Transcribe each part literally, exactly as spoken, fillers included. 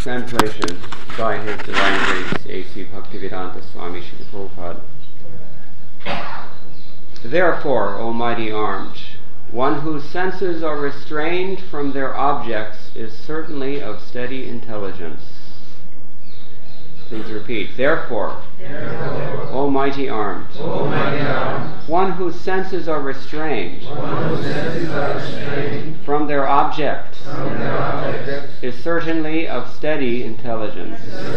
Translation by His Divine Grace A C Bhaktivedanta Swami Srila Prabhupada. Therefore, O mighty armed, one whose senses are restrained from their objects is certainly of steady intelligence. Please repeat. Therefore, Therefore O mighty armed, O mighty armed, one whose senses are restrained, one whose senses are restrained from their object, from their objects is certainly of steady intelligence.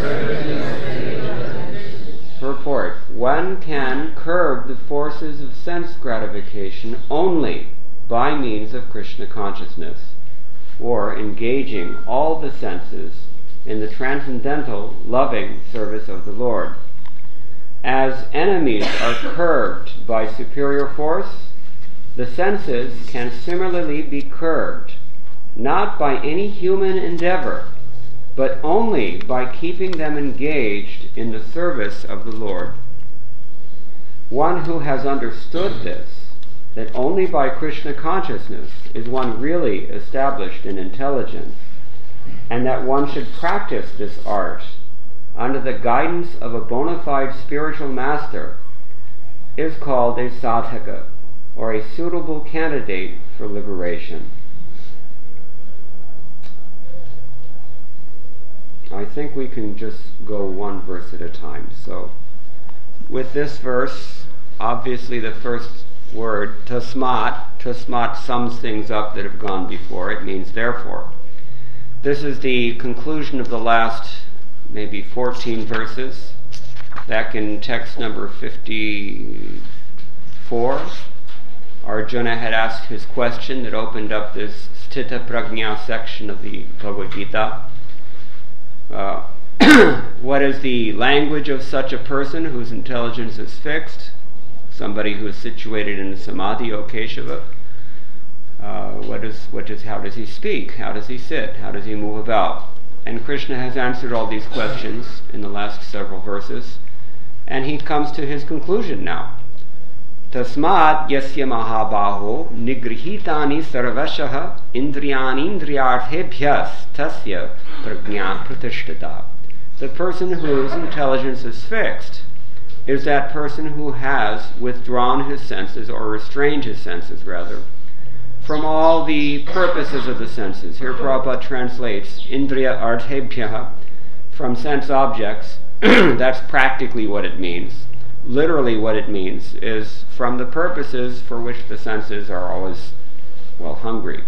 Purport. One can curb the forces of sense gratification only by means of Krishna consciousness, or engaging all the senses in the transcendental, loving service of the Lord. As enemies are curbed by superior force, the senses can similarly be curbed, not by any human endeavor, but only by keeping them engaged in the service of the Lord. One who has understood this, that only by Krishna consciousness is one really established in intelligence, and that one should practice this art under the guidance of a bona fide spiritual master, is called a sadhaka, or a suitable candidate for liberation. I think we can just go one verse at a time. So, with this verse, obviously the first word, tasmat, tasmat sums things up that have gone before. It means therefore. This is the conclusion of the last maybe fourteen verses. Back in text number fifty-four, Arjuna had asked his question that opened up this Sthita Prajna section of the Bhagavad Gita. Uh, what is the language of such a person whose intelligence is fixed? Somebody who is situated in samadhi, O Keshava. Uh, what is, what is, how does he speak? How does he sit? How does he move about? And Krishna has answered all these questions in the last several verses, and he comes to his conclusion now. Tasmat yasya mahabaho nigrihitani sarvashaha indriyani indriyarthebhyas tasya prajna pratishtata. The person whose intelligence is fixed is that person who has withdrawn his senses, or restrained his senses rather, from all the purposes of the senses. Here Prabhupada translates indriya arthebhya, from sense objects. That's practically what it means. Literally what it means is from the purposes for which the senses are always, well, hungry.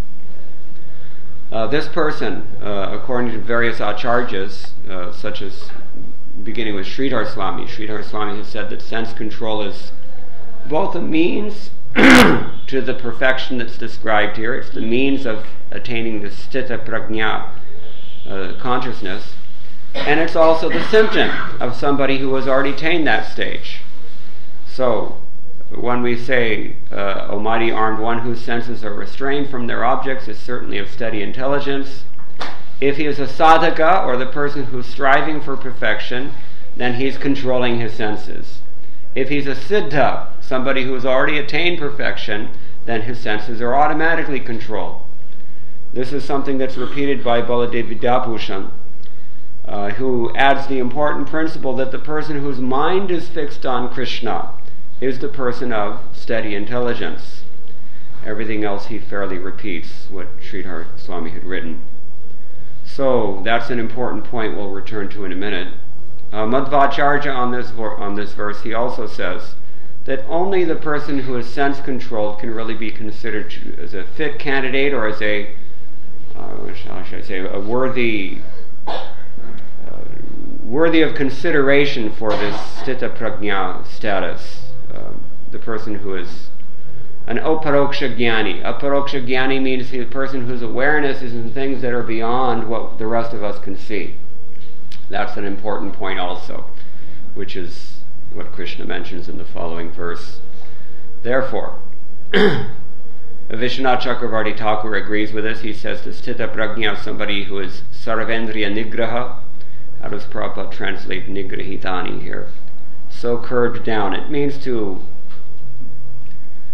Uh, this person, uh, according to various acharyas, uh, such as beginning with Sridhar Swami, Sridhar Swami has said that sense control is both a means to the perfection that's described here. It's the means of attaining the sthita prajna, uh, consciousness, and it's also the symptom of somebody who has already attained that stage. So, when we say, uh, O mighty armed one whose senses are restrained from their objects is certainly of steady intelligence. If he is a sadhaka, or the person who's striving for perfection, then he's controlling his senses. If he's a siddha, somebody who has already attained perfection, then his senses are automatically controlled. This is something that's repeated by Baladev Vidyabhushan, uh, who adds the important principle that the person whose mind is fixed on Krishna is the person of steady intelligence. Everything else he fairly repeats what Sridhar Swami had written. So that's an important point we'll return to in a minute. Uh, Madhvacharya on this on this verse, he also says that only the person who is sense controlled can really be considered to, as a fit candidate, or as a uh, how should I say a worthy uh, worthy of consideration for this sthita prajna status. Uh, the person who is an aparoksha jnani. Aparoksha jnani means the person whose awareness is in things that are beyond what the rest of us can see. That's an important point also, which is what Krishna mentions in the following verse. Therefore, Vishwanath Chakravarti Thakur agrees with this. He says the sthita prajna is somebody who is sarvendriya nigraha. How does Prabhupada translate nigrahitani here? So curbed down. It means to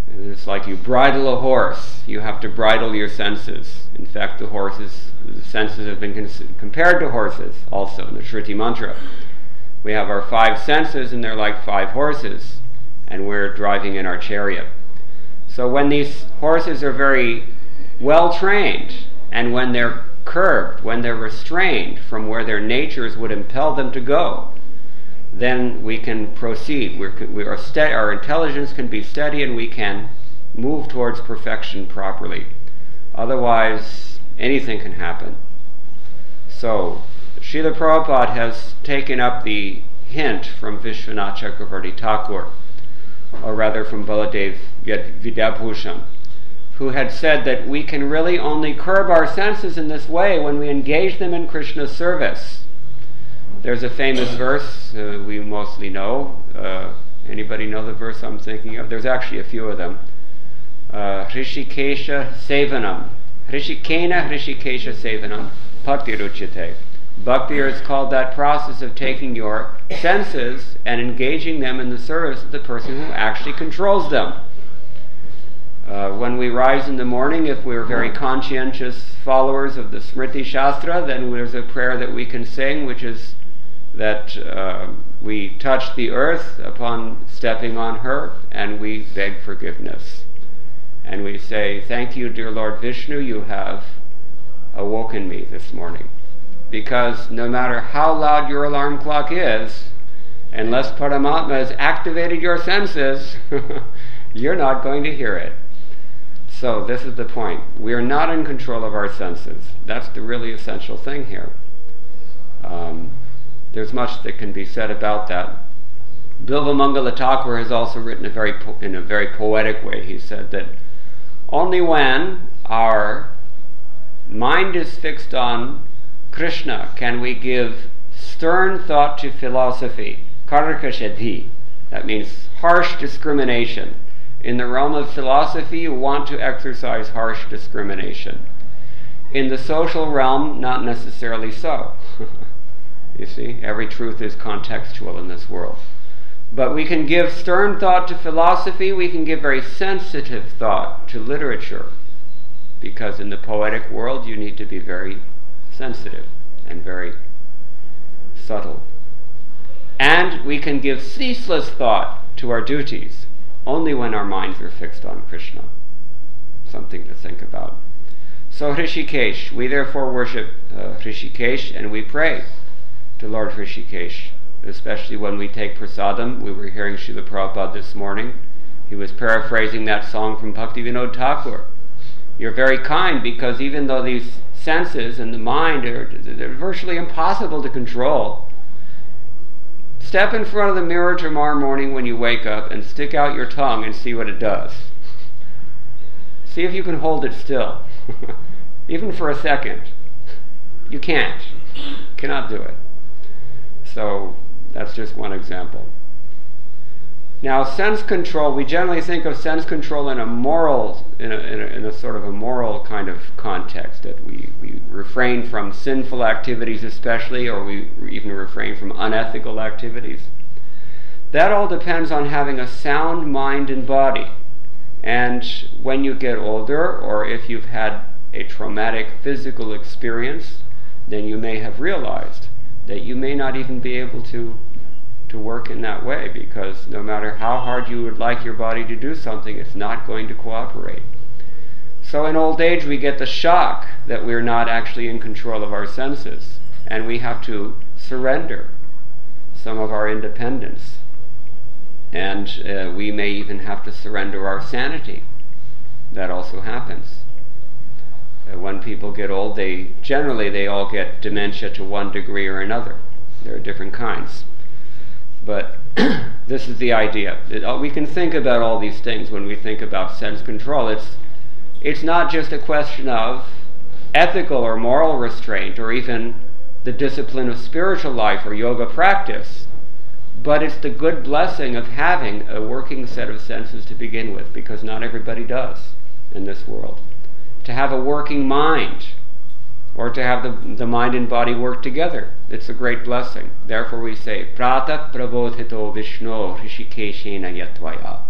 It's like you bridle a horse. You have to bridle your senses. In fact, the horses, the senses have been cons- compared to horses also in the Shruti mantra. We have our five senses and they're like five horses, and we're driving in our chariot. So when these horses are very well trained, and when they're curbed, when they're restrained from where their natures would impel them to go, then we can proceed. We're, we are ste- our intelligence can be steady and we can move towards perfection properly. Otherwise, anything can happen. So, Srila Prabhupada has taken up the hint from Vishwanath Chakravarti Thakur, or rather from Baladev Vidyabhushan, who had said that we can really only curb our senses in this way when we engage them in Krishna's service. There's a famous verse uh, we mostly know. Uh, anybody know the verse I'm thinking of? There's actually a few of them. Uh, Hrishikesha Sevanam. Hrishikena Hrishikesha Sevanam Bhakti Ruchite. Bhakti is called that process of taking your senses and engaging them in the service of the person who actually controls them. Uh, when we rise in the morning, if we're very conscientious followers of the Smriti Shastra, then there's a prayer that we can sing, which is that uh, we touch the earth upon stepping on her, and we beg forgiveness. And we say, "Thank you, dear Lord Vishnu, you have awoken me this morning." Because no matter how loud your alarm clock is, unless Paramatma has activated your senses, you're not going to hear it. So this is the point. We are not in control of our senses. That's the really essential thing here. Um, there's much that can be said about that. Bilva Mangala Thakur has also written a very po- in a very poetic way. He said that only when our mind is fixed on Krishna can we give stern thought to philosophy, karkashadhi. That means harsh discrimination. In the realm of philosophy, you want to exercise harsh discrimination. In the social realm, not necessarily so. You see, every truth is contextual in this world. But we can give stern thought to philosophy, we can give very sensitive thought to literature. Because in the poetic world, you need to be very sensitive and very subtle. And we can give ceaseless thought to our duties only when our minds are fixed on Krishna. Something to think about. So Hrishikesh, we therefore worship uh, Hrishikesh and we pray to Lord Hrishikesh, especially when we take prasadam. We were hearing Srila Prabhupada this morning. He was paraphrasing that song from Bhaktivinoda Thakur. You're very kind because even though these senses and the mind are they're virtually impossible to control, step in front of the mirror tomorrow morning when you wake up and stick out your tongue and see what it does. See if you can hold it still. Even for a second. You can't. Cannot do it. So that's just one example. Now, sense control, we generally think of sense control in a moral, in a, in a, in a sort of a moral kind of context, that we, we refrain from sinful activities especially, or we even refrain from unethical activities. That all depends on having a sound mind and body. And when you get older, or if you've had a traumatic physical experience, then you may have realized that you may not even be able to to work in that way, because no matter how hard you would like your body to do something, it's not going to cooperate. So in old age we get the shock that we're not actually in control of our senses, and we have to surrender some of our independence. And uh, we may even have to surrender our sanity. That also happens. Uh, when people get old, they generally they all get dementia to one degree or another. There are different kinds. But this is the idea. It, uh, we can think about all these things when we think about sense control. It's, it's not just a question of ethical or moral restraint, or even the discipline of spiritual life or yoga practice, but it's the good blessing of having a working set of senses to begin with, because not everybody does in this world. To have a working mind, or to have the, the mind and body work together, it's a great blessing. Therefore we say, Prata Prabodhito Vishno Hrishikeshena Yatvaya.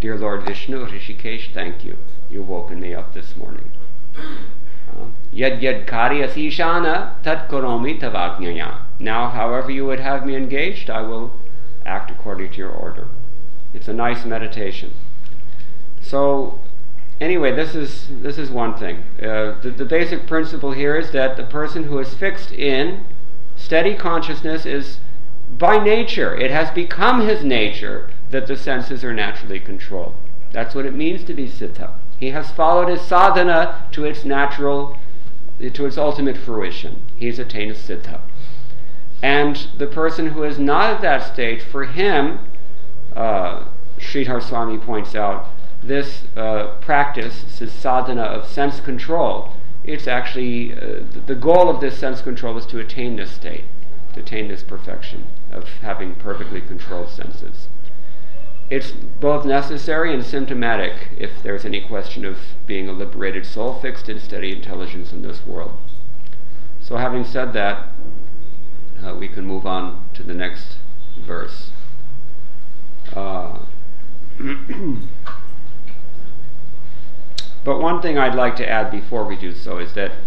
Dear Lord Vishnu, Rishikesh, thank you. You've woken me up this morning. Yad yad karyasi shana tat koromi tavajnaya. Now, however you would have me engaged, I will act according to your order. It's a nice meditation. So, anyway, this is this is one thing. Uh, the, the basic principle here is that the person who is fixed in steady consciousness is, by nature, it has become his nature that the senses are naturally controlled. That's what it means to be siddha. He has followed his sadhana to its natural, to its ultimate fruition. He has attained a siddha. And the person who is not at that state, for him, uh, Sridhar Swami points out, this uh, practice, this sadhana of sense control, it's actually, uh, the goal of this sense control is to attain this state, to attain this perfection of having perfectly controlled senses. It's both necessary and symptomatic if there's any question of being a liberated soul fixed in steady intelligence in this world. So having said that, uh, we can move on to the next verse. Uh, but one thing I'd like to add before we do so is that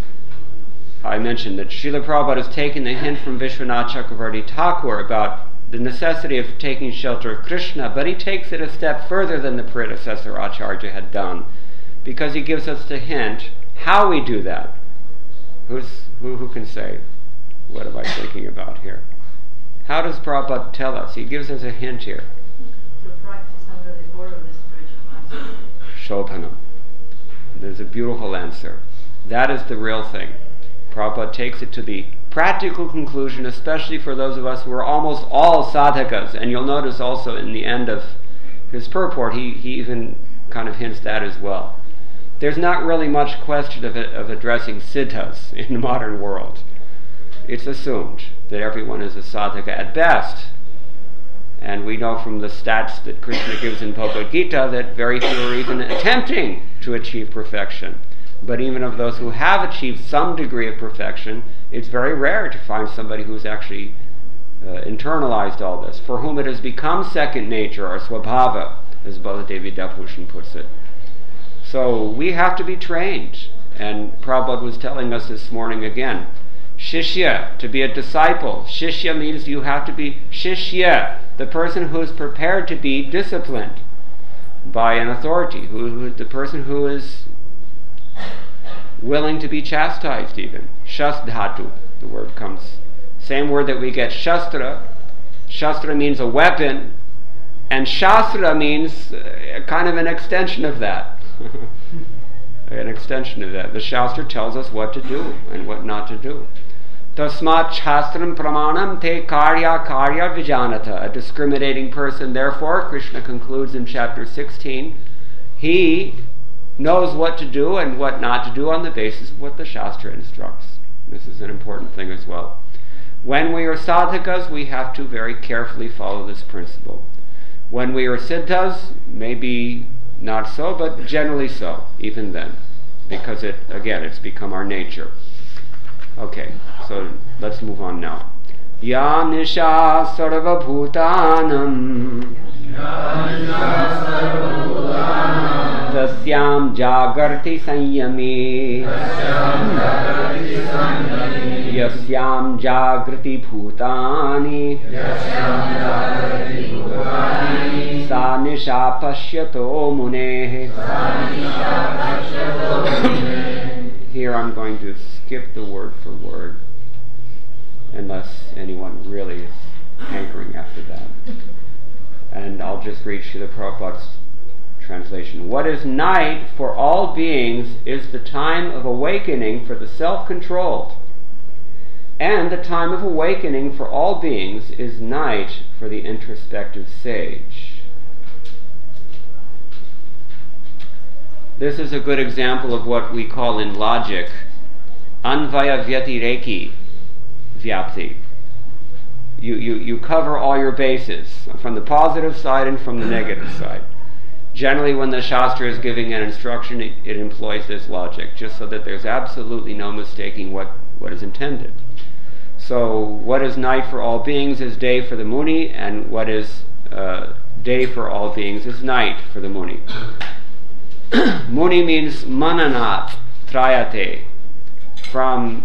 I mentioned that Srila Prabhupada has taken the hint from Vishwanath Chakravarti Thakur about the necessity of taking shelter of Krishna, but he takes it a step further than the predecessor Acharya had done, because he gives us the hint how we do that. Who's, who, who can say, what am I thinking about here? How does Prabhupada tell us? He gives us a hint here. To practice under the order of the spiritual master. Shobhana. There's a beautiful answer. That is the real thing. Prabhupada takes it to the practical conclusion, especially for those of us who are almost all sadhakas. And you'll notice also in the end of his purport, he, he even kind of hints that as well. There's not really much question of, of addressing siddhas in the modern world. It's assumed that everyone is a sadhaka at best. And we know from the stats that Krishna gives in Bhagavad Gita that very few are even attempting to achieve perfection. But even of those who have achieved some degree of perfection, it's very rare to find somebody who's actually uh, internalized all this, for whom it has become second nature, or swabhava, as Baladevi Dabhushan puts it. So we have to be trained. And Prabhupada was telling us this morning again, Shishya, to be a disciple. Shishya means you have to be Shishya, the person who is prepared to be disciplined by an authority, who, who the person who is willing to be chastised even. Shasdhatu, the word comes. Same word that we get Shastra. Shastra means a weapon, and Shastra means uh, kind of an extension of that. An extension of that. The Shastra tells us what to do and what not to do. Tasmat Shastram Pramanam Te Karya Karya Vijanata. A discriminating person, therefore, Krishna concludes in chapter sixteen, he knows what to do and what not to do on the basis of what the Shastra instructs. This is an important thing as well. When we are sadhakas, we have to very carefully follow this principle. When we are siddhas, maybe not so, but generally so, even then. Because it, again, it's become our nature. Okay, so let's move on now. Ya nisha sarva bhutanam Tasyam jagarti sanyami Yasyam jagrati bhutani Sa nisha pashyato muneh. Here I'm going to skip the word for word, unless anyone really is hankering after that. And I'll just read Srila Prabhupada's translation. What is night for all beings is the time of awakening for the self-controlled. And the time of awakening for all beings is night for the introspective sage. This is a good example of what we call in logic Anvaya Vyatireki Vyapti. You, you, you cover all your bases, from the positive side and from the negative side. Generally, when the Shastra is giving an instruction, it, it employs this logic, just so that there's absolutely no mistaking what, what is intended. So, what is night for all beings is day for the Muni, and what is uh, day for all beings is night for the Muni. Muni means mananat trayate, from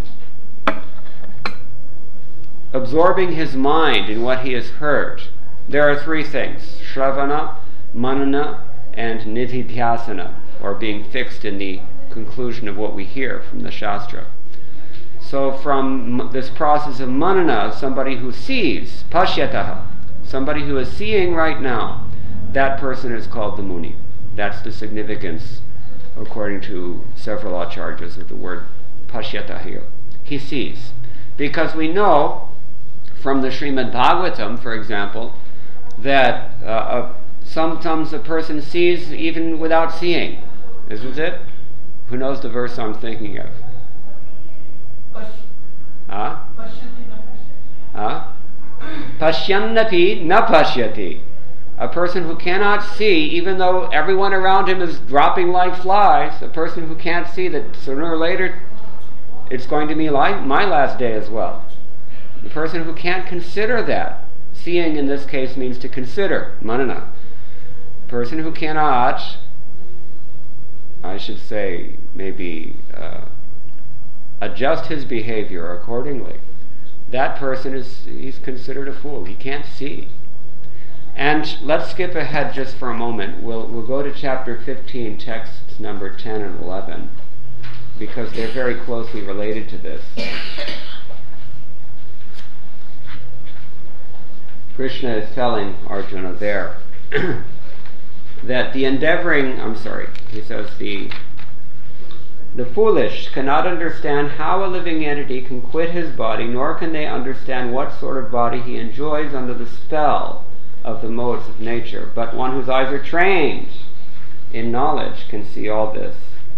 absorbing his mind in what he has heard. There are three things: shravana, manana, and nididhyasana, or being fixed in the conclusion of what we hear from the Shastra. So from this process of manana, somebody who sees, pashyataha, somebody who is seeing right now, that person is called the Muni. That's the significance, according to several acharyas, of the word pashyata here. He sees. Because we know from the Srimad Bhagavatam, for example, that uh, uh, sometimes a person sees even without seeing. Isn't it? Who knows the verse I'm thinking of? Huh? Huh? Pashyannapi na pashyati. A person who cannot see, even though everyone around him is dropping like flies, a person who can't see that sooner or later it's going to be like my last day as well. The person who can't consider that. Seeing in this case means to consider, manana. A person who cannot, I should say, maybe uh, adjust his behavior accordingly. That person is, he's considered a fool. He can't see. And let's skip ahead just for a moment. We'll, we'll go to chapter fifteen, texts number ten and eleven, because they're very closely related to this. Krishna is telling Arjuna there that the endeavoring, I'm sorry, he says the the foolish cannot understand how a living entity can quit his body, nor can they understand what sort of body he enjoys under the spell of the modes of nature. But one whose eyes are trained in knowledge can see all this.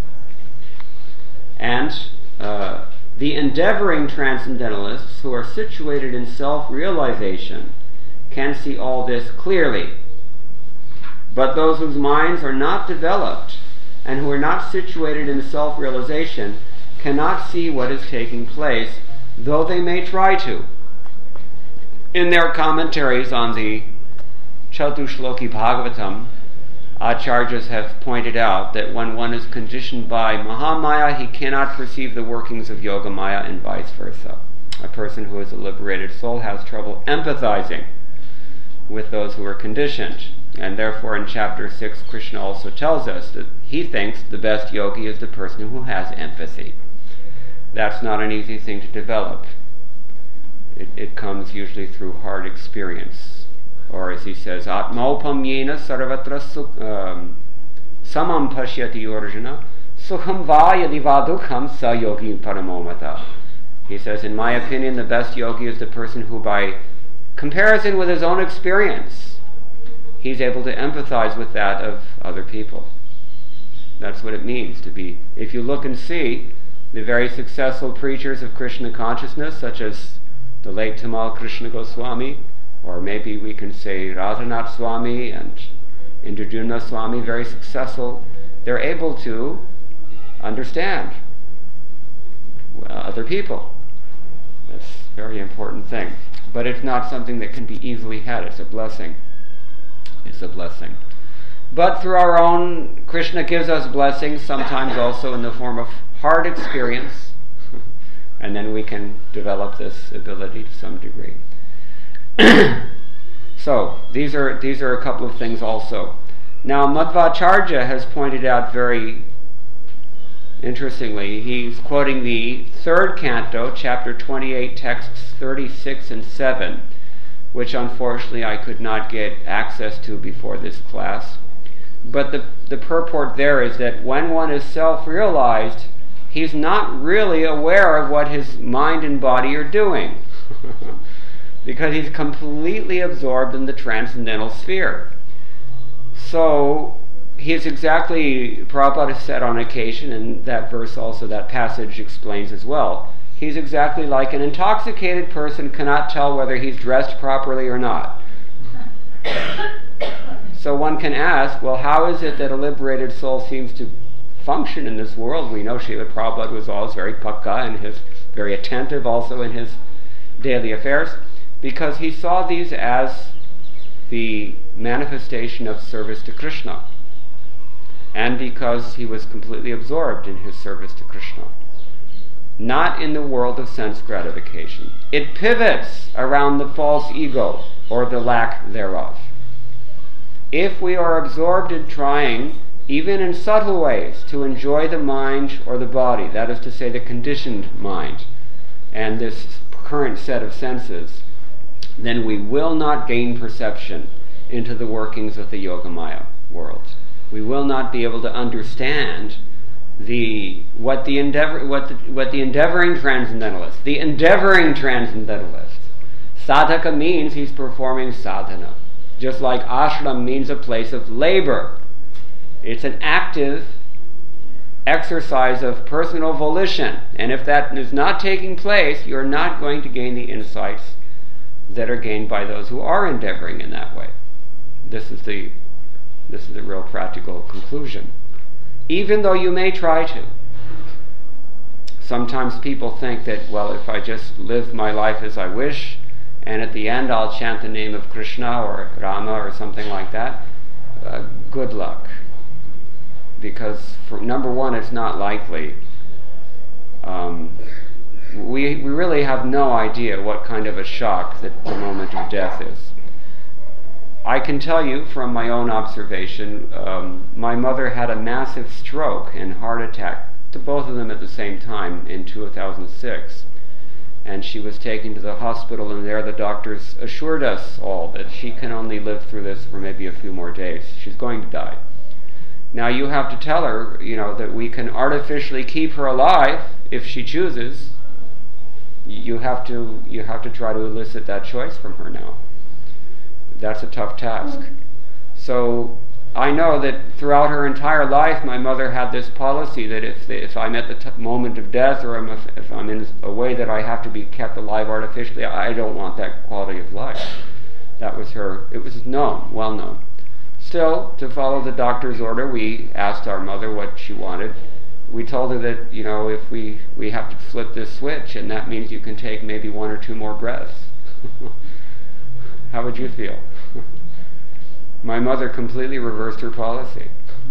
And uh, the endeavoring transcendentalists who are situated in self-realization can see all this clearly. But those whose minds are not developed and who are not situated in self-realization cannot see what is taking place, though they may try to. In their commentaries on the Chatushloki Bhagavatam, acharyas have pointed out that when one is conditioned by Mahamaya, he cannot perceive the workings of Yogamaya, and vice versa. A person who is a liberated soul has trouble empathizing with those who are conditioned. And therefore in chapter six, Krishna also tells us that he thinks the best yogi is the person who has empathy. That's not an easy thing to develop. It, it comes usually through hard experience. Or as he says, Atmaupam yena sarvatra samam pashyati Arjuna sukham va yadi va dukham sa yogi paramomata. He says, in my opinion, the best yogi is the person who, by comparison with his own experience, he's able to empathize with that of other people. That's what it means to be. If you look and see the very successful preachers of Krishna consciousness, such as the late Tamal Krishna Goswami, or maybe we can say Radhanath Swami and Indradyumna Swami, very successful, they're able to understand other people. That's a very important thing. But it's not something that can be easily had. It's a blessing. It's a blessing. But through our own, Krishna gives us blessings, sometimes also in the form of hard experience, and then we can develop this ability to some degree. So, these are these are a couple of things also. Now, Madhvacharya has pointed out very interestingly, he's quoting the third canto, chapter twenty-eight, texts thirty-six and seven, which unfortunately I could not get access to before this class. But the, the purport there is that when one is self-realized, he's not really aware of what his mind and body are doing. Because he's completely absorbed in the transcendental sphere. So, he's exactly, Prabhupada has said on occasion, and that verse also, that passage explains as well, he's exactly like an intoxicated person cannot tell whether he's dressed properly or not. So one can ask, well, how is it that a liberated soul seems to function in this world? We know Srila Prabhupada was always very pakka and his, very attentive also in his daily affairs, because he saw these as the manifestation of service to Krishna, and because he was completely absorbed in his service to Krishna. Not in the world of sense gratification. It pivots around the false ego, or the lack thereof. If we are absorbed in trying, even in subtle ways, to enjoy the mind or the body, that is to say the conditioned mind, and this current set of senses, then we will not gain perception into the workings of the Yogamaya world. We will not be able to understand the what the endeavor what the, what the endeavoring transcendentalist, the endeavoring transcendentalist. Sadhaka means he's performing sadhana, just like ashram means a place of labor. It's an active exercise of personal volition, and if that is not taking place, you're not going to gain the insights that are gained by those who are endeavoring in that way. This is the this is the real practical conclusion. Even though you may try to. Sometimes people think that, well, if I just live my life as I wish, and at the end I'll chant the name of Krishna or Rama or something like that, uh, good luck. Because, for, number one, it's not likely. Um, we, we really have no idea what kind of a shock that the moment of death is. I can tell you from my own observation, um, my mother had a massive stroke and heart attack, to both of them at the same time, in two thousand six. And she was taken to the hospital, and there the doctors assured us all that she can only live through this for maybe a few more days. She's going to die. Now you have to tell her, you know, that we can artificially keep her alive if she chooses. You have to, you have to try to elicit that choice from her now. That's a tough task. So I know that throughout her entire life, my mother had this policy that if the, if I'm at the t- moment of death, or I'm a, if I'm in a way that I have to be kept alive artificially, I don't want that quality of life. That was her. It was known, well known. Still, to follow the doctor's order, we asked our mother what she wanted. We told her that, you know, if we, we have to flip this switch, and that means you can take maybe one or two more breaths. How would you feel? My mother completely reversed her policy.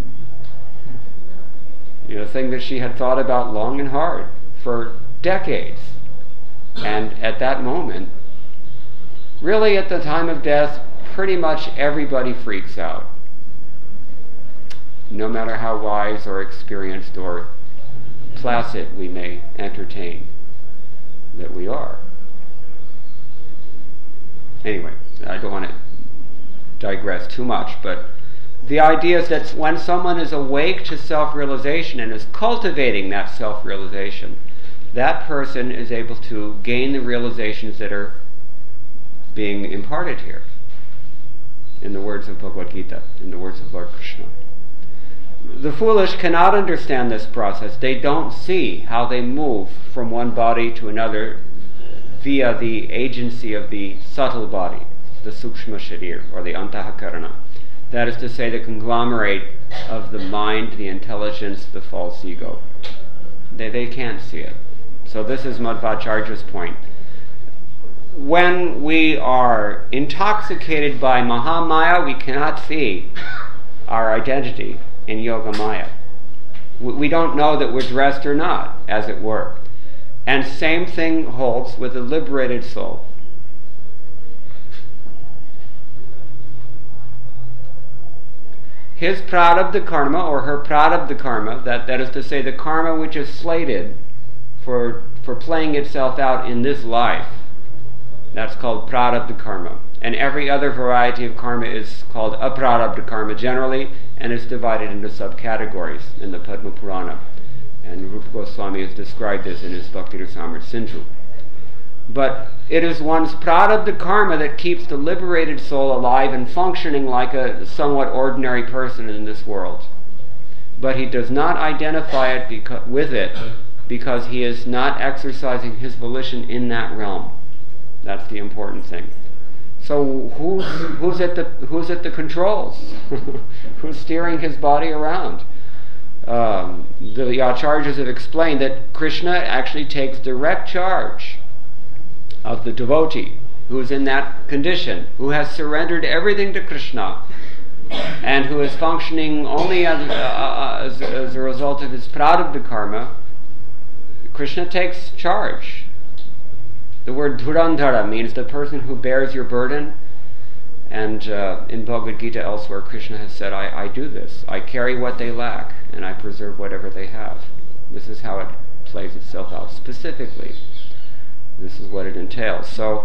You know, a thing that she had thought about long and hard for decades. And at that moment, really at the time of death, pretty much everybody freaks out. No matter how wise or experienced or placid we may entertain that we are. Anyway, I don't want to digress too much, but the idea is that when someone is awake to self-realization and is cultivating that self-realization, that person is able to gain the realizations that are being imparted here, in the words of Bhagavad Gita, in the words of Lord Krishna. The foolish cannot understand this process. They don't see how they move from one body to another via the agency of the subtle body, the sukshma sharir, or the antahakarana. That is to say, the conglomerate of the mind, the intelligence, the false ego. They, they can't see it. So this is Madhvacharya's point. When we are intoxicated by Mahamaya, we cannot see our identity in Yogamaya. We, we don't know that we're dressed or not, as it were. And same thing holds with a liberated soul. His prarabdha karma, or her prarabdha karma, that, that is to say the karma which is slated for, for playing itself out in this life, that's called prarabdha karma. And every other variety of karma is called aprarabdha karma generally, and is divided into subcategories in the Padma Purana. And Rupa Goswami has described this in his Bhakti Rasamrita Sindhu. But it is one's prarabdha karma that keeps the liberated soul alive and functioning like a somewhat ordinary person in this world. But he does not identify it beca- with it because he is not exercising his volition in that realm. That's the important thing. So who's, who's, at, the, who's at the controls? Who's steering his body around? Um, the Acharyas have explained that Krishna actually takes direct charge of the devotee who is in that condition, who has surrendered everything to Krishna, and who is functioning only as, uh, as, as a result of his prarabdha karma, Krishna takes charge. The word dhurandhara means the person who bears your burden. And uh, in Bhagavad Gita elsewhere, Krishna has said, I, I do this. I carry what they lack, and I preserve whatever they have. This is how it plays itself out specifically. This is what it entails. So,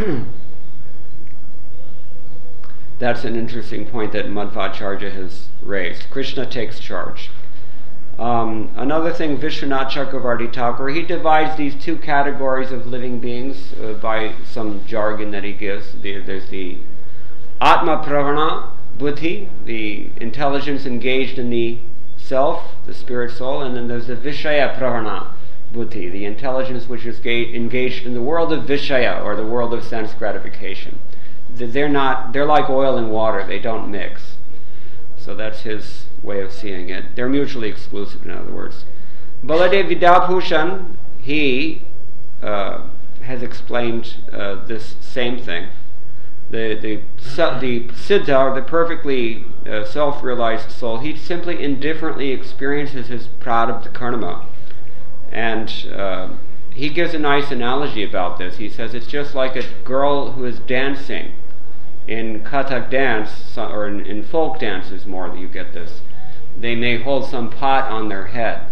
that's an interesting point that Madhvacharya has raised. Krishna takes charge. Um, another thing, Vishwanath Chakravarti Thakur, he divides these two categories of living beings uh, by some jargon that he gives. The, there's the Atma Pravana Buddhi, the intelligence engaged in the self, the spirit soul, and then there's the Vishaya Pravana Buddhi, the intelligence which is ga- engaged in the world of Vishaya, or the world of sense gratification. They're not, they're like oil and water, they don't mix. So that's his way of seeing it. They're mutually exclusive, in other words. Baladev Vidyabhushan, he uh, has explained uh, this same thing. The the the siddha, or the perfectly uh, self-realized soul, he simply indifferently experiences his prarabdha karma. And uh, he gives a nice analogy about this. He says it's just like a girl who is dancing in Kathak dance, or in, in folk dances more that you get this. They may hold some pot on their head.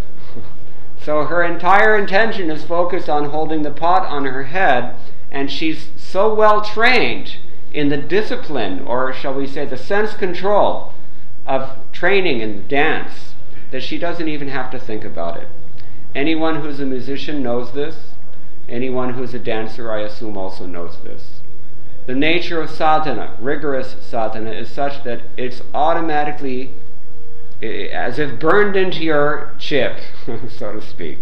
So her entire intention is focused on holding the pot on her head, and she's so well trained in the discipline, or shall we say the sense control of training in the dance, that she doesn't even have to think about it. Anyone who's a musician knows this. Anyone who's a dancer, I assume, also knows this. The nature of sadhana, rigorous sadhana, is such that it's automatically as if burned into your chip, so to speak.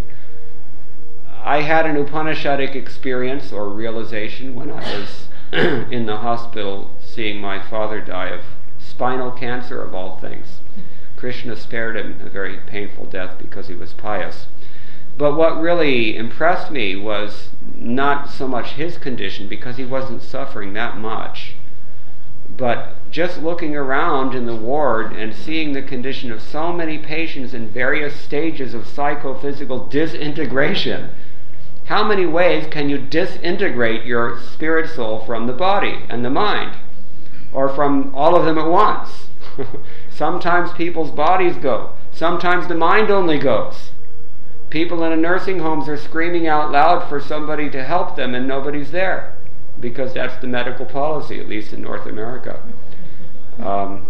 I had an Upanishadic experience or realization when I was in the hospital seeing my father die of spinal cancer, of all things. Krishna spared him a very painful death because he was pious. But what really impressed me was not so much his condition, because he wasn't suffering that much, but just looking around in the ward and seeing the condition of so many patients in various stages of psychophysical disintegration. How many ways can you disintegrate your spirit soul from the body and the mind? Or from all of them at once? Sometimes people's bodies go. Sometimes the mind only goes. People in a nursing homes are screaming out loud for somebody to help them, and nobody's there, because that's the medical policy, at least in North America. Um,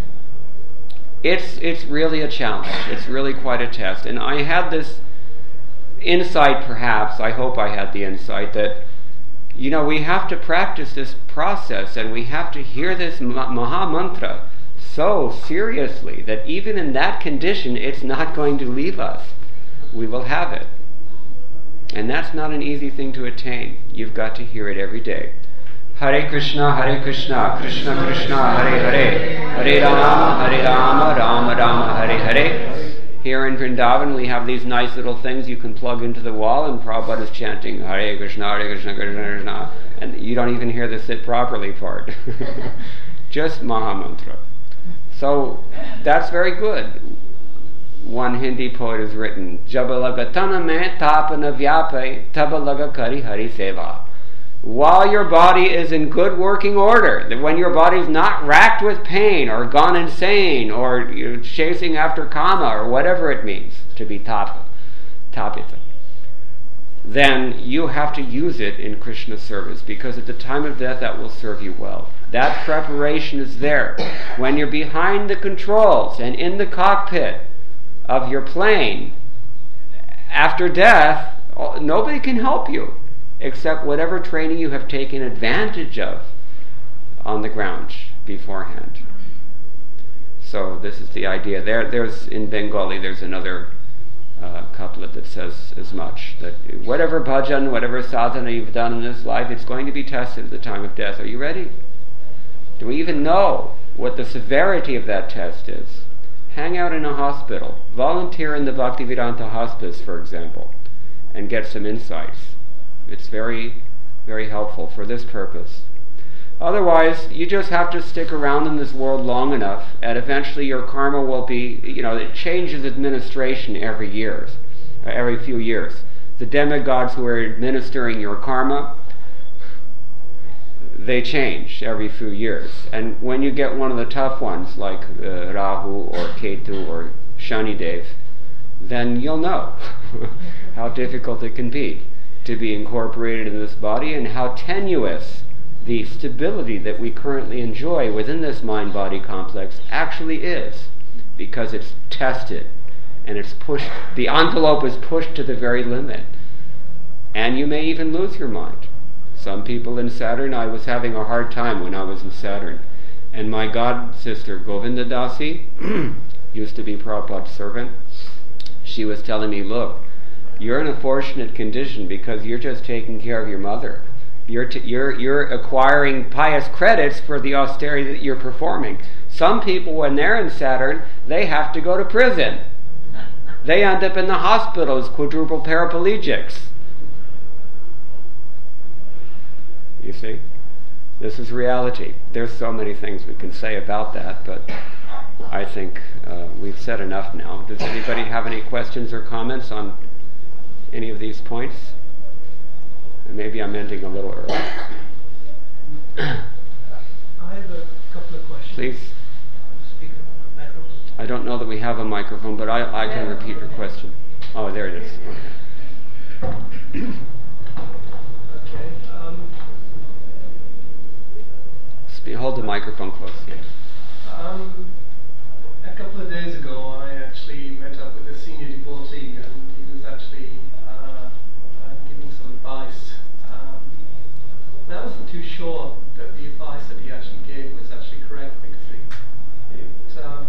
it's it's really a challenge. It's really quite a test. And I had this insight, perhaps, I hope I had the insight, that, you know, we have to practice this process, and we have to hear this ma- Maha Mantra so seriously that even in that condition, it's not going to leave us. We will have it. And that's not an easy thing to attain. You've got to hear it every day. Hare Krishna, Hare Krishna, Krishna Krishna, Hare Hare, Hare Rama, Hare Rama, Rama Rama, Hare Hare. Here in Vrindavan, we have these nice little things you can plug into the wall, and Prabhupada is chanting Hare Krishna, Hare Krishna, Krishna Krishna, and you don't even hear the sit properly part. Just Maha Mantra. So that's very good. One Hindi poet has written, Jabalaga tana mein tapana vyape, tabalaga kari hari seva. While your body is in good working order, that when your body is not racked with pain or gone insane or you're chasing after kama or whatever it means to be tapa, tapita, then you have to use it in Krishna's service, because at the time of death that will serve you well. That preparation is there. When you're behind the controls and in the cockpit of your plane, after death, nobody can help you except whatever training you have taken advantage of on the ground beforehand. So this is the idea. There, there's in Bengali, there's another uh, couplet that says as much, that whatever bhajan, whatever sadhana you've done in this life, it's going to be tested at the time of death. Are you ready? Do we even know what the severity of that test is? Hang out in a hospital. Volunteer in the Bhaktivedanta hospice, for example, and get some insights. It's very, very helpful for this purpose. Otherwise, you just have to stick around in this world long enough, and eventually your karma will be, you know, it changes administration every years, uh, every few years. The demigods who are administering your karma, they change every few years. And when you get one of the tough ones, like uh, Rahu or Ketu or Shanidev, then you'll know how difficult it can be to be incorporated in this body, and how tenuous the stability that we currently enjoy within this mind-body complex actually is, because it's tested and it's pushed, the envelope is pushed to the very limit, and you may even lose your mind. Some people in Saturn, I was having a hard time when I was in Saturn, and my god sister Govinda Dasi used to be Prabhupada's servant. She was telling me, look, you're in a fortunate condition because you're just taking care of your mother. You're, t- you're, you're acquiring pious credits for the austerity that you're performing. Some people, when they're in Saturn, they have to go to prison. They end up in the hospital as quadruple paraplegics. You see? This is reality. There's so many things we can say about that, but I think uh, we've said enough now. Does anybody have any questions or comments on any of these points? Maybe I'm ending a little early. I have a couple of questions. Please. Speak up, microphone. I don't know that we have a microphone, but I, I can repeat your question. Oh, there it is. Okay. Okay. Um, Spe- hold the microphone close. Yeah. um, a couple of days ago, I actually met up with a senior devotee, and he was actually uh, uh, giving some advice. Um, and I wasn't too sure that the advice that he actually gave was actually correct, because it it, um,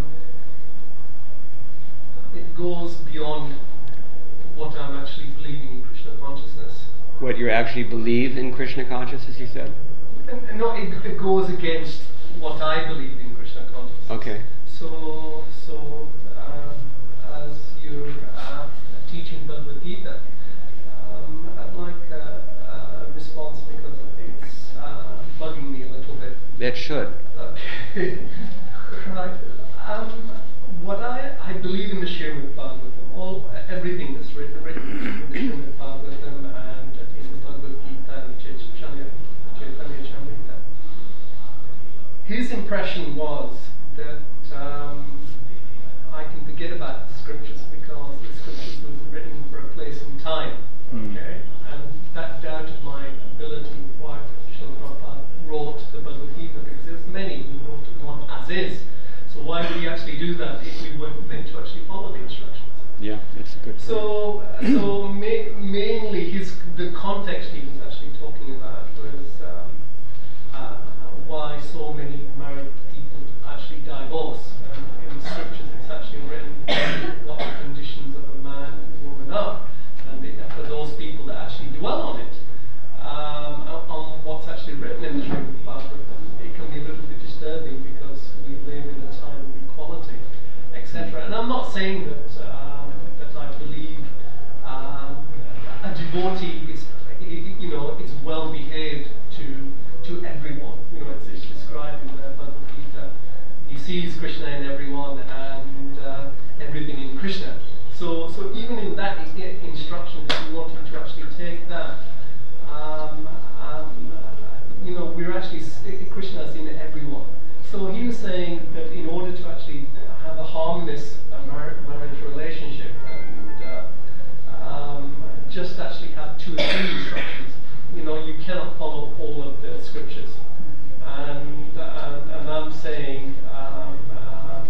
it goes beyond what I'm actually believing in Krishna consciousness. What, you actually believe in Krishna consciousness, you said? And, and no, it, it goes against what I believe in Krishna consciousness. Okay. So, so uh, as you're uh, teaching Bhagavad Gita, um, I'd like a, a response, because it's uh, bugging me a little bit. It should. Okay. Right. Um, what I, I believe in the Srimad Bhagavatam, all everything that's written, written in the Srimad Bhagavatam and in the Bhagavad Gita and Chaitanya Charitamrita. His impression was that um, I can forget about the scriptures, because the scriptures was written for a place and time. Mm. Okay, and that doubted my ability why Srila Prabhupada wrote the Bhagavad Gita, because there's many who wrote one as is. So why would he actually do that if we weren't meant to actually follow the instructions? Yeah, it's a good point. So, so ma- mainly his the context he was actually talking about was um, uh, why so many married people actually divorce. And in the scriptures, it's actually written what the conditions of a man and a woman are, and the, for those people that actually dwell on it, um, on what's actually written in the Srimad Bhagavatam, it can be a little bit disturbing, because we live in a time of equality, et cetera. And I'm not saying that um, that I believe um, a devotee is, you know, is well behaved to to everyone. You know, it's, it's described in the Bhagavad Gita. He sees Krishna in everyone, and uh, everything in Krishna. So, so even in that I- I- instruction, if you wanted to actually take that, um, um, you know, we're actually Krishna is in everyone. So he was saying that in order to actually have a harmonious uh, mar- marriage relationship, and uh, um, just actually have two or three instructions, you know, you cannot follow all of the scriptures. And uh, and I'm saying, um, um,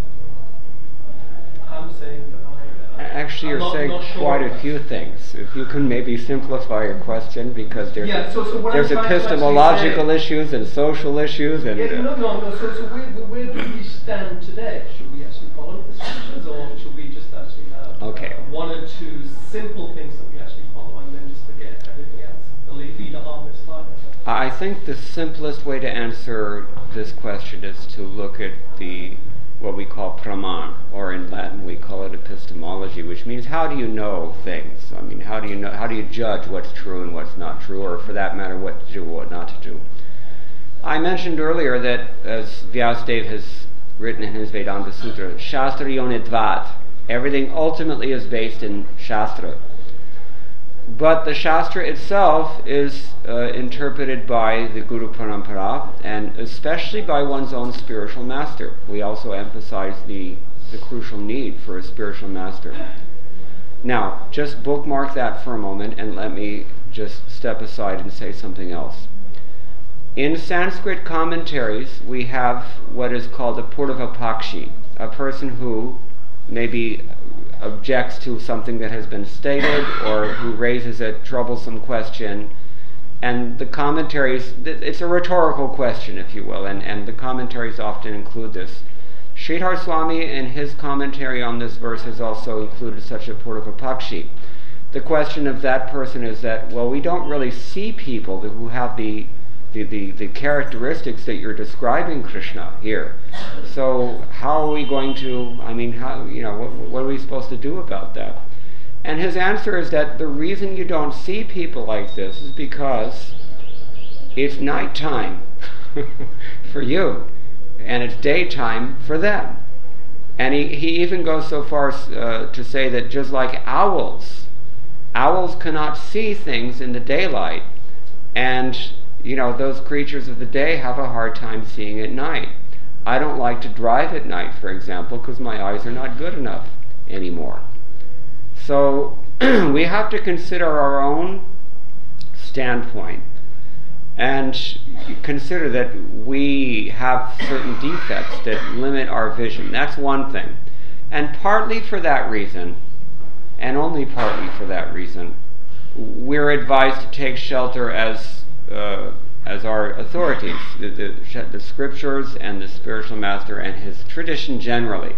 I'm saying that I. I Actually, I'm you're not, saying not sure quite a few things. If you can maybe simplify your question, because there's Yeah, so- so what there's I'm trying to actually epistemological say- issues and social issues, and Yeah, uh, no, no, no. So, so where, where do we stand today? Should we actually follow the scriptures, or should we just actually have Okay. uh, one or two simple things that we actually follow, and then just forget everything else and lead a harmless life? I think the simplest way to answer this question is to look at the what we call praman, or in Latin we call it epistemology, which means how do you know things? I mean, how do you know? How do you judge what's true and what's not true, or for that matter, what to do, what not to do? I mentioned earlier that, as Vyasadeva has written in his Vedanta Sutra, Shastra Yonidvat, everything ultimately is based in Shastra. But the Shastra itself is uh, interpreted by the Guru Parampara, and especially by one's own spiritual master. We also emphasize the, the crucial need for a spiritual master. Now, just bookmark that for a moment and let me just step aside and say something else. In Sanskrit commentaries, we have what is called a Purvapakshi, a person who maybe objects to something that has been stated or who raises a troublesome question. And the commentaries, it's a rhetorical question, if you will, and, and the commentaries often include this. Sridhar Swami, in his commentary on this verse, has also included such a Purvapakshi. The question of that person is that, well, we don't really see people who have the The, the, the characteristics that you're describing Krishna here. So how are we going to, I mean, how, you know, what, what are we supposed to do about that? And his answer is that the reason you don't see people like this is because it's nighttime for you, and it's daytime for them. And he, he even goes so far uh, to say that just like owls, owls cannot see things in the daylight, and you know, those creatures of the day have a hard time seeing at night. I don't like to drive at night, for example, because my eyes are not good enough anymore. So we have to consider our own standpoint and consider that we have certain defects that limit our vision. That's one thing. And partly for that reason, and only partly for that reason, we're advised to take shelter as Uh, as our authorities, the, the, the scriptures and the spiritual master and his tradition generally.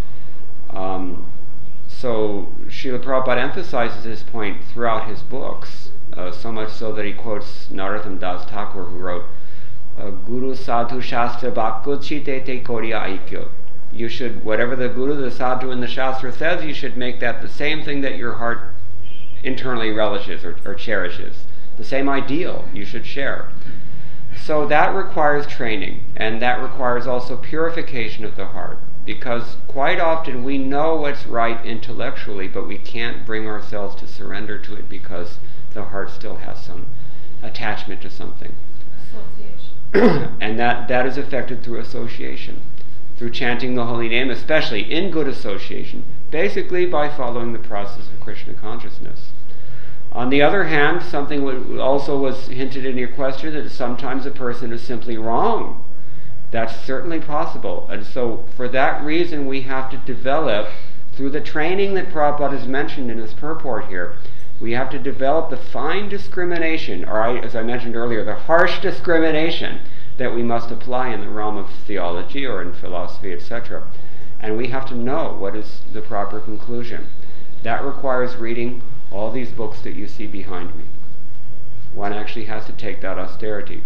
Um, so Srila Prabhupada emphasizes this point throughout his books, uh, so much so that he quotes Narottam Das Thakur, who wrote, Guru Sadhu Shastra Bhakuchite Te Koriya Aikyo. You should, whatever the Guru, the Sadhu, and the Shastra says, you should make that the same thing that your heart internally relishes or, or cherishes. The same ideal you should share. So that requires training, and that requires also purification of the heart, because quite often we know what's right intellectually, but we can't bring ourselves to surrender to it because the heart still has some attachment to something. Association. And that, that is affected through association, through chanting the holy name, especially in good association, basically by following the process of Krishna consciousness. On the other hand, something w- also was hinted in your question, that sometimes a person is simply wrong. That's certainly possible. And so for that reason, we have to develop, through the training that Prabhupada has mentioned in his purport here, we have to develop the fine discrimination, or I, as I mentioned earlier, the harsh discrimination that we must apply in the realm of theology or in philosophy, et cetera. And we have to know what is the proper conclusion. That requires reading all these books that you see behind me. One actually has to take that austerity.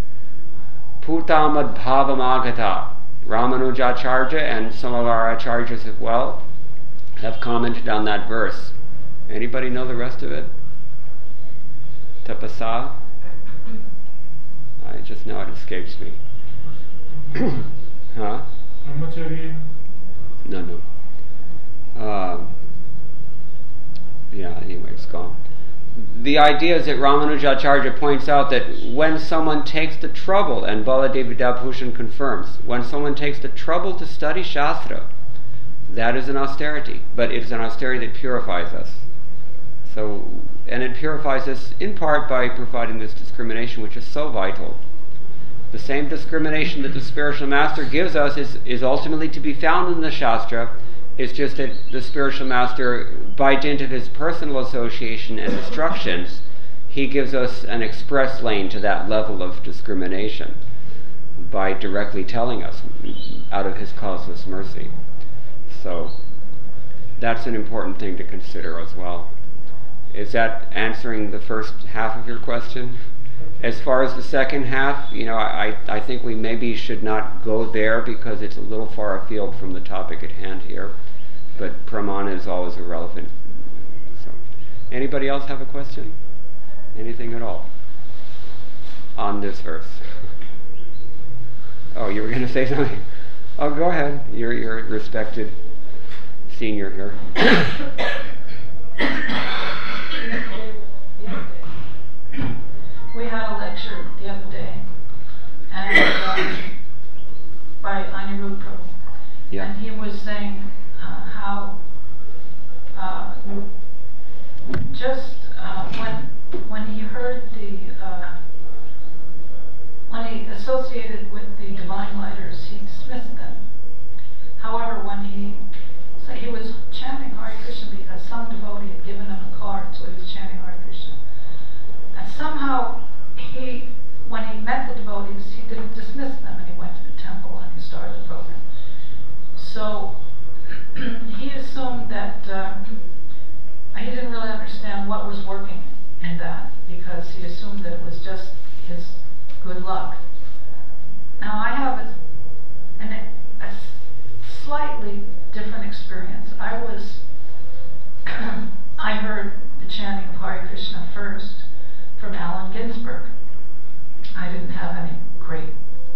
Putamad Bhavamagata. Ramanujacharya and some of our acharyas as well have commented on that verse. Anybody know the rest of it? Tapasa? I just know it escapes me. Huh? No, no. Um, yeah, anyway, it's gone. The idea is that Ramanujacharya points out that when someone takes the trouble, and Baladev Vidyabhushan confirms, when someone takes the trouble to study Shastra, that is an austerity, but it is an austerity that purifies us. So, and it purifies us in part by providing this discrimination, which is so vital. The same discrimination that the spiritual master gives us is, is ultimately to be found in the Shastra. It's just that the spiritual master, by dint of his personal association and instructions, he gives us an express lane to that level of discrimination by directly telling us out of his causeless mercy. So that's an important thing to consider as well. Is that answering the first half of your question? As far as the second half, you know, I, I think we maybe should not go there because it's a little far afield from the topic at hand here. But pramana is always irrelevant. So, anybody else have a question? Anything at all on this verse? Oh, you were going to say something? Oh, go ahead. You're you're respected senior here. We had a lecture the other day, and um, by Anirudh Prabhu, Yeah. and he was saying uh, how uh, just uh, when when he heard the uh, when he associated with the divine lighters, he dismissed them. However, when he so he was chanting Hare Krishna because some devotee had given him a card, so he was chanting Hare Krishna. And somehow he, when he met the devotees, he didn't dismiss them, and he went to the temple and he started the program. So he assumed that uh, he didn't really understand what was working in that, because he assumed that it was just his good luck. Now I have a, an, a slightly different experience. I was, I heard the chanting of Hare Krishna first from Allen Ginsberg. I didn't have any great,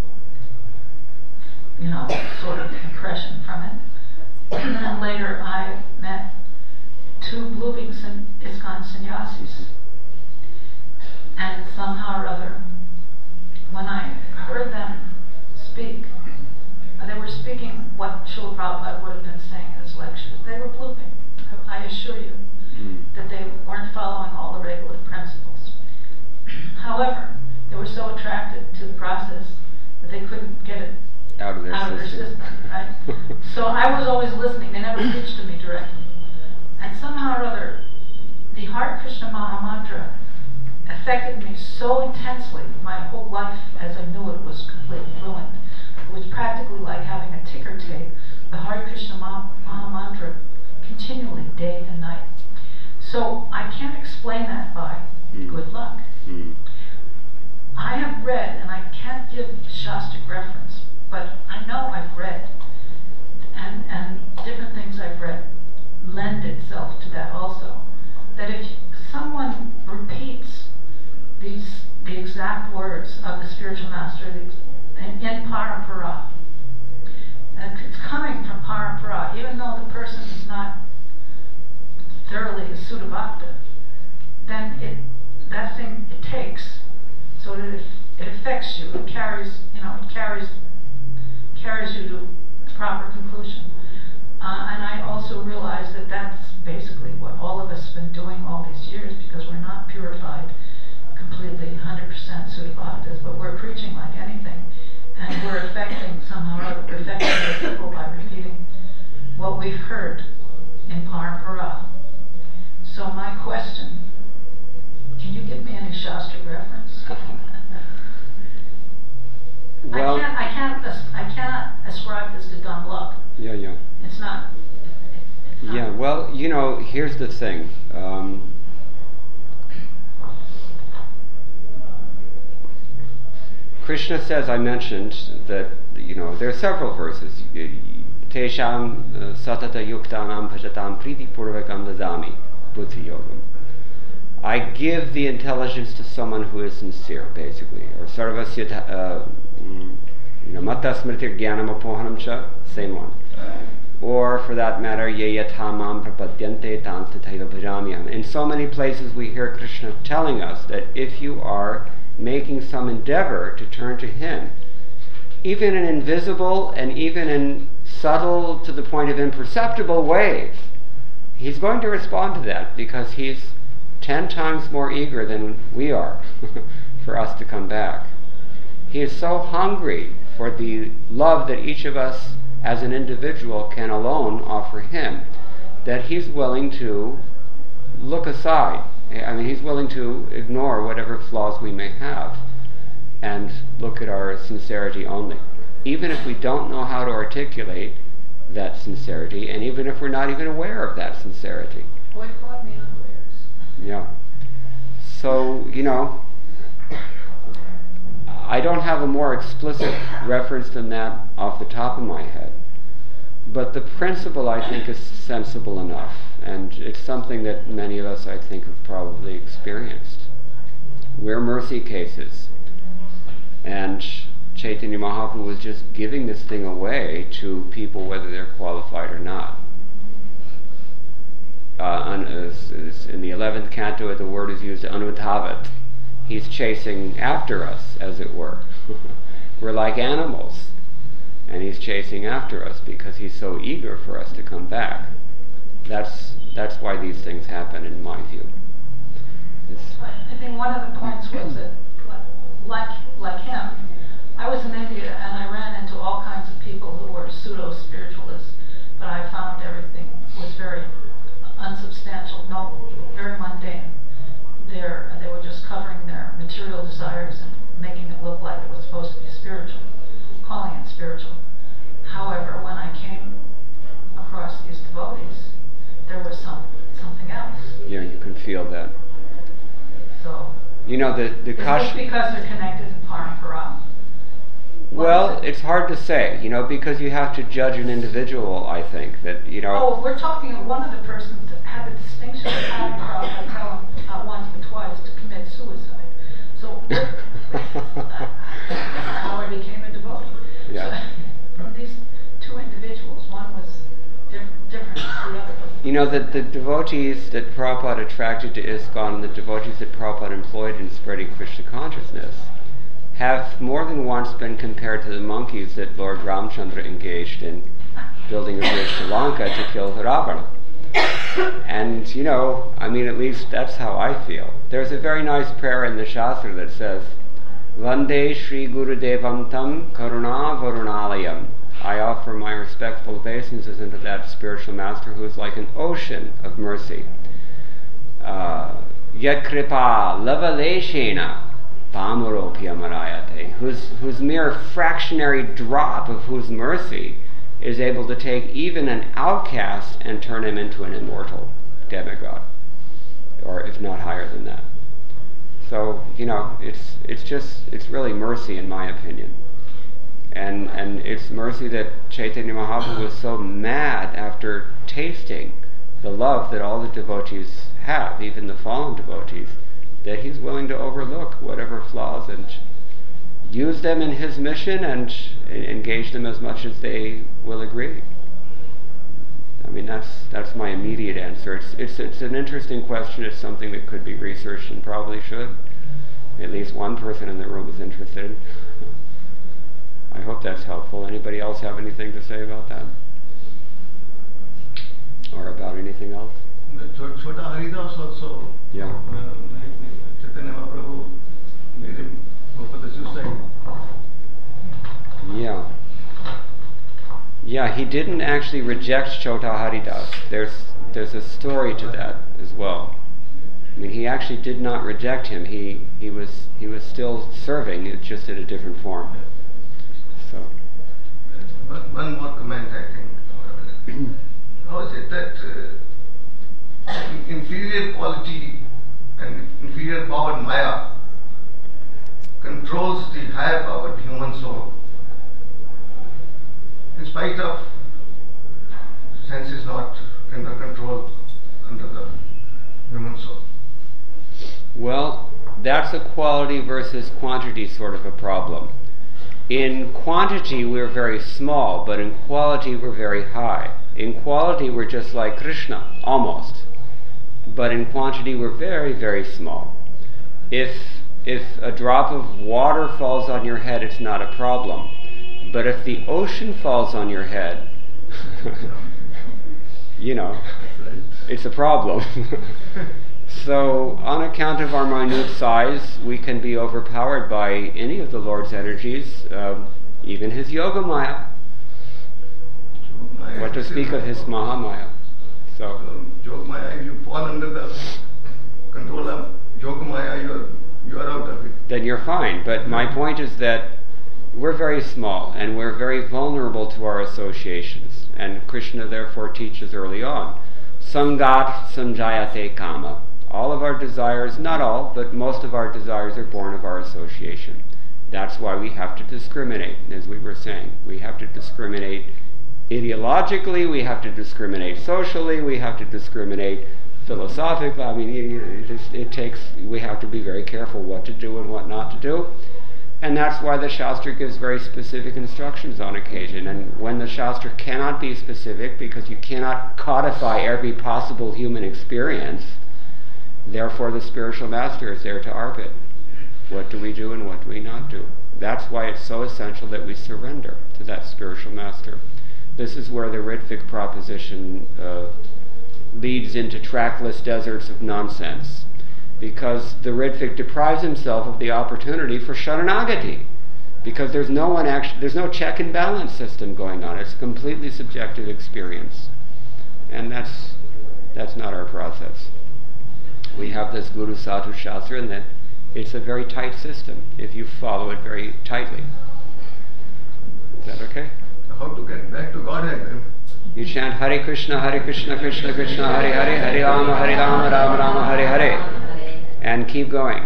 you know, sort of impression from it. And then later I met two blooming san- ISKCON sannyasis. And somehow or other, when I heard them speak, uh, they were speaking what Srila Prabhupada would have been saying in his lectures. They were blooping. I, I assure you Mm. that they weren't following all the regular principles. However, they were so attracted to the process that they couldn't get it Out of their out of their system. system, right? So I was always listening. They never preached to me directly. And somehow or other, the Hare Krishna Mahamantra affected me so intensely. My whole life, as I knew it, was completely ruined. It was practically like having a ticker tape, the Hare Krishna Maha- Mahamantra, continually, day and night. So I can't explain that by Mm. good luck. Mm. I have read, and I can't give Shastric reference, but I know I've read, and, and different things I've read lend itself to that also, that if someone repeats these the exact words of the spiritual master the, in, in parampara, and it's coming from parampara, even though the person is not thoroughly a Sutta Bhakta, then it that thing it takes, so that it, it affects you. It carries, you know, it carries carries you to the proper conclusion. Uh, and I also realize that that's basically what all of us have been doing all these years, because we're not purified completely, one hundred percent Sutta Bhaktas, but we're preaching like anything, and we're affecting somehow or other, we're affecting other people by repeating what we've heard in parampara. So my question, can you give me any Shastric reference? Well, I can't, I can't, as- I cannot ascribe this to dumb luck. yeah, yeah. It's not. it- it's not- Yeah, well, you know, here's the thing. Um, Krishna says, I mentioned that, you know, there are several verses. Tesham uh, satata yuktanam bhajatam priti purvakam dadami buddhi yogam. I give the intelligence to someone who is sincere, basically. Or sarvasya, uh, mm, you know, matta smriti jnanam apohanam cha, same one. Or, for that matter, ye yathamam prapadyante tan tathaiva bhajamyam. In so many places we hear Krishna telling us that if you are making some endeavor to turn to Him, even in invisible and even in subtle to the point of imperceptible ways, He's going to respond to that, because He's ten times more eager than we are for us to come back. He is so hungry for the love that each of us as an individual can alone offer Him, that He's willing to look aside. I mean, He's willing to ignore whatever flaws we may have and look at our sincerity only, even if we don't know how to articulate that sincerity, and even if we're not even aware of that sincerity. Boy caught me unawares. Yeah. So, you know, I don't have a more explicit reference than that off the top of my head. But the principle, I think, is sensible enough, and it's something that many of us, I think, have probably experienced. We're mercy cases, and Chaitanya Mahaprabhu was just giving this thing away to people whether they're qualified or not. Uh, un, as, as in the eleventh canto, the word is used, anudhavat. He's chasing after us, as it were. We're like animals. And he's chasing after us because he's so eager for us to come back. That's that's why these things happen, in my view. It's I think one of the points was that, like like him, I was in India and I ran into all kinds of people who were pseudo-spiritualists, but I found everything was very unsubstantial, no, very mundane. They're, they were just covering their material desires and making it look like it was supposed to be spiritual, calling it spiritual. However, when I came across these devotees, there was some something else. Yeah, you can feel that. So, you know, the the is Kash- this because they're connected in Parampara? Well, it? it's hard to say, you know, because you have to judge an individual, I think, that, you know... Oh, we're talking of one of the persons that had the distinction of having Prabhupada tell him not once but twice to commit suicide. So, how he became a devotee. Yeah. So, from these two individuals, one was diff- different from the other. You know, the, the devotees that Prabhupada attracted to ISKCON and the devotees that Prabhupada employed in spreading Krishna consciousness have more than once been compared to the monkeys that Lord Ramchandra engaged in building a bridge to Lanka to kill Ravana. And, you know, I mean, at least that's how I feel. There's a very nice prayer in the Shastra that says, Vande Shri Guru Devam Tam Karuna Varunalayam. I offer my respectful obeisances into that spiritual master who is like an ocean of mercy. Uh, Yat Kripa Lavaleshena Pamaropya Marayate, whose, whose mere fractionary drop of whose mercy is able to take even an outcast and turn him into an immortal demigod, or if not higher than that. So, you know, it's it's just, it's really mercy in my opinion. And and it's mercy that Chaitanya Mahaprabhu was so mad after tasting the love that all the devotees have, even the fallen devotees, that he's willing to overlook whatever flaws and use them in his mission and engage them as much as they will agree. I mean, that's that's my immediate answer. It's it's it's an interesting question. It's something that could be researched and probably should. At least one person in the room is interested. I hope that's helpful. Anybody else have anything to say about that? Or about anything else? Chota Haridas also. Yeah. Uh, Chaitanya Mahaprabhu made him go for the suicide. Yeah. Yeah, he didn't actually reject Chota Haridas. There's there's a story to that as well. I mean, he actually did not reject him. He he was he was still serving, it just in a different form. So. One, one more comment, I think. How is it that uh, inferior quality and inferior powered Maya controls the higher powered human soul, in spite of senses not under control under the human soul? Well, that's a quality versus quantity sort of a problem. In quantity we're very small, but in quality we're very high. In quality we're just like Krishna, almost. But in quantity we're very, very small. If if a drop of water falls on your head, it's not a problem. But if the ocean falls on your head, you know, it's a problem. So, on account of our minute size, we can be overpowered by any of the Lord's energies, um, even His Yoga Maya. What to speak of His Mahamaya. So, Yoga Maya, if you fall under the control of Yoga Maya, you are, you are out of it. Then you're fine. But my point is that we're very small and we're very vulnerable to our associations. And Krishna therefore teaches early on, Sangat Sanjayate Kama. All of our desires, not all, but most of our desires are born of our association. That's why we have to discriminate, as we were saying. We have to discriminate ideologically, we have to discriminate socially, we have to discriminate philosophically. I mean, it, it, it takes, we have to be very careful what to do and what not to do. And that's why the Shastra gives very specific instructions on occasion. And when the Shastra cannot be specific, because you cannot codify every possible human experience, therefore the spiritual master is there to arbit. What do we do and what do we not do? That's why it's so essential that we surrender to that spiritual master. This is where the Ritvik proposition uh, leads into trackless deserts of nonsense, because the Ritvik deprives himself of the opportunity for Sharanagati, because there's no one actually, there's no check and balance system going on. It's a completely subjective experience, and that's that's not our process. We have this Guru Sadhu Shastra, and that it's a very tight system if you follow it very tightly. Is that okay? How to get back to Godhead then? You chant Hare Krishna, Hare Krishna, Krishna Krishna, Hare Hare, Hare Rama, Hare Rama, Rama Rama, Hare Hare, and keep going.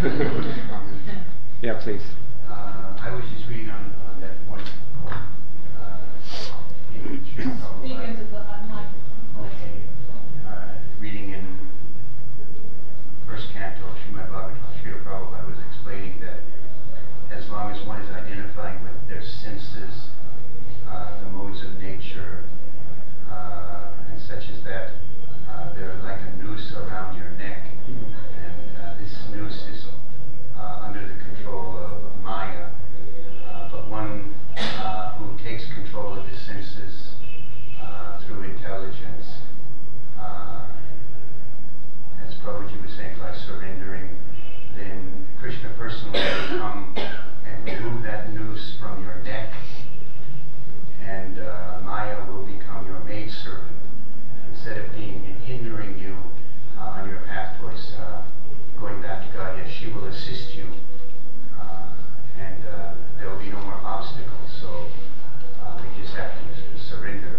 Yeah, please. Uh, I was just reading on, on that point. Uh, in Sri Prabhupada. Okay. Uh, reading in first canto of Srimad Bhagavatam, Sri Prabhupada was explaining that as long as one is identifying with their senses, uh, the modes of nature, uh, and such as that, uh, they're like a noose around your neck. And uh, this noose is uh, under the control of Maya. Uh, but one uh, who takes control of the senses uh, through intelligence, uh, as Prabhuji was saying, by surrendering, then Krishna personally will come and remove that noose from your neck, and uh, Maya will become your maidservant. Instead of being hindering you uh, on your path towards uh, going back to God, yes, she will assist you, uh, and uh, there will be no more obstacles. So uh, we just have to surrender.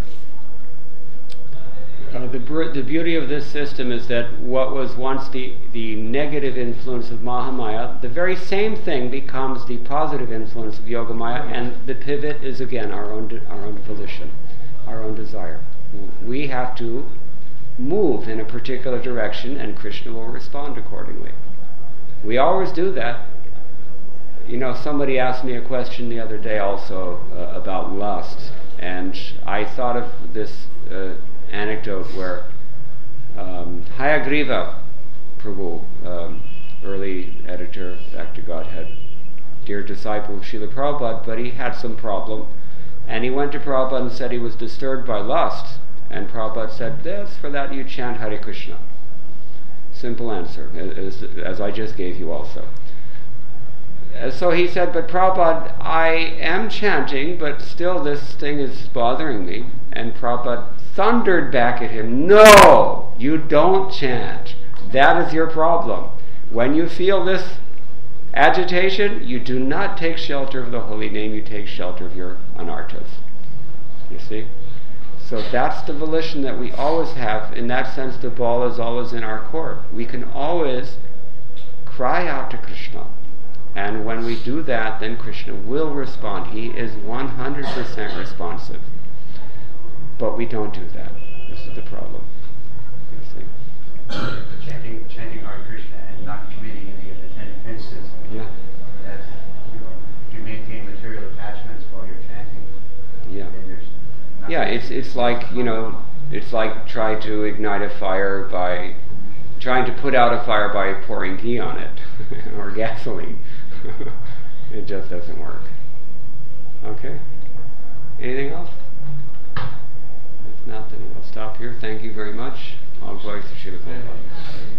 Uh, the, br- the beauty of this system is that what was once the, the negative influence of Mahamaya, the very same thing becomes the positive influence of Yogamaya, and the pivot is again our own de- our own volition, our own desire. We have to move in a particular direction, and Krishna will respond accordingly. We always do that. You know, somebody asked me a question the other day also uh, about lust, and I thought of this uh, anecdote where um, Hayagriva Prabhu, um, early editor, Back to Godhead, dear disciple of Srila Prabhupada, but he had some problem, and he went to Prabhupada and said he was disturbed by lust, and Prabhupada said, "Yes, for that you chant Hare Krishna." Simple answer, as, as I just gave you also. Uh, so he said, "But Prabhupada, I am chanting, but still this thing is bothering me." And Prabhupada thundered back at him, "No, you don't chant. That is your problem. When you feel this agitation, you do not take shelter of the holy name, you take shelter of your anarthas." You see? So that's the volition that we always have. In that sense, the ball is always in our court. We can always cry out to Krishna. And when we do that, then Krishna will respond. He is one hundred percent responsive. But we don't do that. This is the problem. You see? chanting, chanting Hare Krishna and not committing any of the ten offenses. Yeah. That's, you know, if you maintain material attachments while you're chanting, Yeah. then there's nothing. Yeah, it's it's like, you know, it's like trying to ignite a fire by trying to put out a fire by pouring ghee on it or gasoline. It just doesn't work. Okay? Anything else? If not, then we'll stop here. Thank you very much. All glory to Srila Prabhupada.